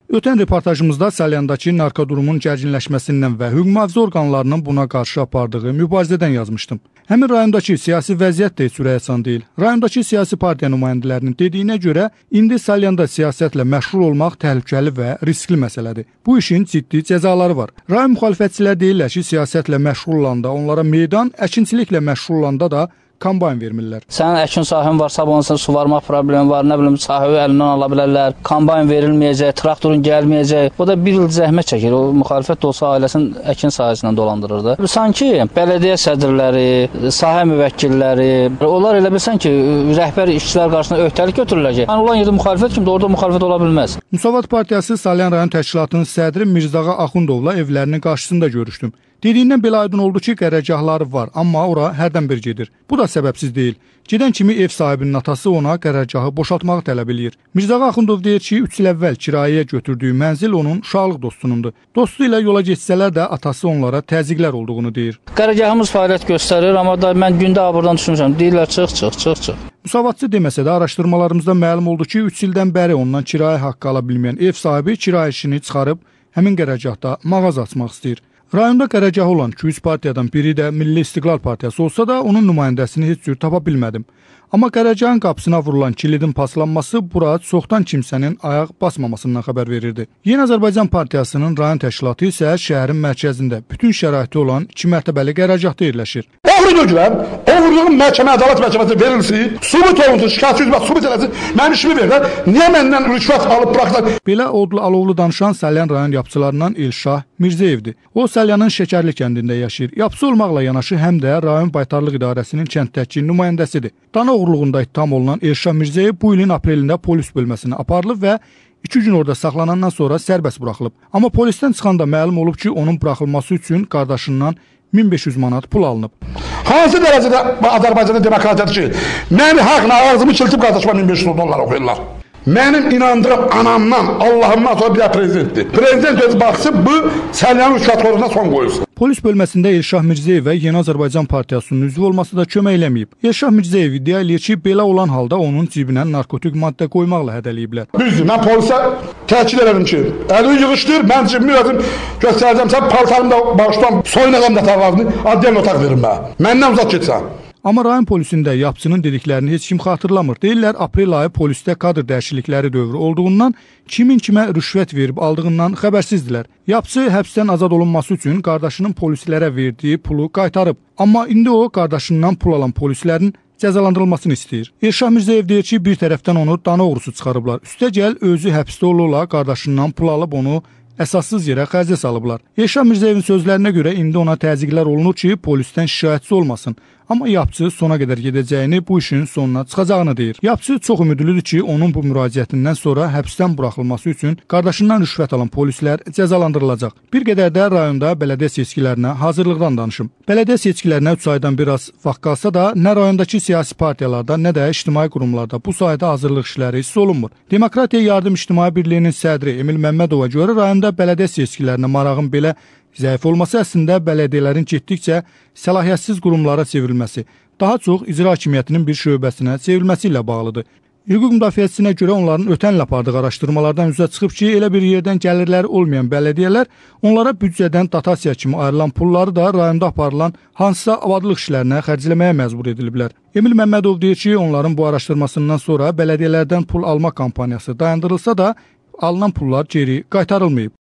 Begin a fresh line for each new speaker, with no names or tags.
Ötən reportajımızda Salyandakı narkodurumun gərginləşməsindən və hüquq mühafizə orqanlarının buna qarşı apardığı mübarizədən yazmışdım. Həmin rayondakı siyasi vəziyyət də heç ürəkaçan deyil. Rayondakı siyasi partiya nümayəndələrinin dediyinə görə indi Salyanda siyasətlə məşğul olmaq təhlükəli və riskli məsələdir. Bu işin ciddi cəzaları var. Rayon müxalifətçilər deyirlər ki, siyasətlə məşğul olanda onlara meydan, əkinçiliklə məşğul olanda da kombayn vermirlər.
Sənin əkin sahən var, sabahın suvarmaq problemi var, nə bilim sahəvi əlindən ala bilərlər, kombayn verilməyəcək, traktorun gəlməyəcək. O da bir il zəhmət çəkir. O müxalifət də olsa ailəsinin əkin sahəsindən dolandırırdı. Sanki bələdiyyə sədrləri, sahə müvəkkilləri, onlar elə bilsən ki, rəhbər işçilər qarşısında öhdəlik götürürlər ki, yəni olan yerdə müxalifət kimdir, orada müxalifət ola bilməz.
Müsavat Partiyası Salyan rayon təşkilatının sədri Mirzağa Axundovla evlərinin qarşısında görüşdüm. Dediyindən belə aydın oldu ki, qərargahları var, amma ora hərdən bir gedir. Bu da səbəbsiz deyil. Gedən kimi ev sahibinin atası ona qərargahı boşaltmağı tələb eləyir. Mirzağa Axundov deyir ki, 3 il əvvəl kirayəyə götürdüyü mənzil onun uşaqlıq dostunundur. Dostu ilə yola geçsələr də atası onlara təzyiqlər olduğunu deyir.
Qərargahımız fəaliyyət göstərir, amma da mən gündə buradan düşmüşəm. Deyirlər çıx.
Müsavatçı deməsə də araşdırmalarımızda məlum oldu ki, 3 ildən bəri ondan kirayə haqqı ala bilməyən ev sahibi kirayə işini çıxarıb həmin qərargahda mağaza açmaq istəyir. Rayonda qərargahı olan 200 partiyadan biri də Milli İstiqlal Partiyası olsa da onun nümayəndəsini heç cür tapa bilmədim. Amma qərargahın qapısına vurulan kilidin paslanması bura çoxdan kimsənin ayaq basmamasından xəbər verirdi. Yeni Azərbaycan Partiyasının rayon təşkilatı isə şəhərin mərkəzində bütün şəraiti olan 2 mərtəbəli qərargahda yerləşir.
Oğrudur, oğurluğun məhkəmə, ədalət məhkəməsi verilsin, sübut olunsun, şikayətçi üzbət sübut eləsin, mənim işimi verirlər, niyə məndən rüşvət alıb bıraxdılar?
Belə odlu alovlu danışan Salyan rayon yapçılarından İlşah Mirzəyevdir. O Salyanın Şəkərli kəndində yaşayır. Yapçı olmaqla yanaşı həm də rayon baytarlıq idarəsinin kənddəki nümayəndəsidir. Dana oğurluğunda ittiham olunan İlşah Mirzəyev bu ilin aprelində polis bölməsinə aparılıb və 2 gün orada saxlanandan sonra sərbəst buraxılıb. Amma polisdən çıxanda məlum olub ki, onun buraxılması üçün qardaşından 1500 manat pul alınıb.
Hansı dərəcədə Azərbaycanda demokratiyadır ki, mən haqla ağzımı çıltıb qardaşıma 1500 dollar oxuyurlar. Mənim inandığım anamdan, Allahımdan sonra bir də prezidentdir. Prezident öz baxsın, bu Salyanın rüşvətxorluğuna son qoyulsun.
Polis bölməsində İlşah Mirzəyevə Yeni Azərbaycan Partiyasının üzvü olması da kömək eləməyib. İlşah Mirzəyev iddia eləyir ki, belə olan halda onun cibinə narkotik maddə qoymaqla hədələyiblər.
Düzdür, mən polisə təkid edirəm ki, əlini yığışdır, mən cibimi özüm göstərəcəm, sən paltarımda bağışdan soyunağım da tarafını, adliyyən otaq verin mənə. Məndən uzaq getsən.
Amma rayon polisində yapçının dediklərini heç kim xatırlamır. Deyirlər, aprel ayı polisdə kadr dəyişiklikləri dövrü olduğundan kimin kimə rüşvət verib aldığından xəbərsizdilər. Yapçı həbsdən azad olunması üçün qardaşının polislərə verdiyi pulu qaytarıb. Amma indi o, qardaşından pul alan polislərin cəzalandırılmasını istəyir. İlşah Mirzəyev deyir ki, bir tərəfdən onu dana oğrusu çıxarıblar. Üstəgəl özü həbsdə olurlar, qardaşından pul alıb onu əsassız yerə xərcə salıblar. İlşah Mirzəyevin sözlərinə görə indi ona təzyiqlər olunur ki, polisdən şikayətçi olmasın. Amma yapçı sona qədər gedəcəyini, bu işin sonuna çıxacağını deyir. Yapçı çox ümidlidir ki, onun bu müraciətindən sonra həbsdən buraxılması üçün qardaşından rüşvət alan polislər cəzalandırılacaq. Bir qədər də rayonda bələdiyyə seçkilərinə hazırlıqdan danışım. Bələdiyyə seçkilərinə 3 aydan biraz vaxt qalsa da, nə rayondakı siyasi partiyalarda, nə də ictimai qurumlarda bu sayda hazırlıq işləri hiss olunmur. Demokratiya Yardım İctimai Birliyinin sədri Emil Məmmədova görə rayonda bələdiyyə seçkilərinə marağın belə zəif olması əslində bələdiyyələrin getdikcə səlahiyyətsiz qurumlara çevrilməsi, daha çox icra hakimiyyətinin bir şöbəsinə çevrilməsi ilə bağlıdır. Hüquq müdafiəçisinə görə onların ötən il apardığı araşdırmalardan üzə çıxıb ki, elə bir yerdən gəlirləri olmayan bələdiyyələr onlara büdcədən dotasiya kimi ayrılan pulları da rayonda aparılan hansısa abadlıq işlərinə xərcləməyə məcbur ediliblər. Emil Məmmədov deyir ki, onların bu araşdırmasından sonra bələdiyyələrdən pul alma kampaniyası dayandırılsa da, alınan pullar geri qaytarılmayıb.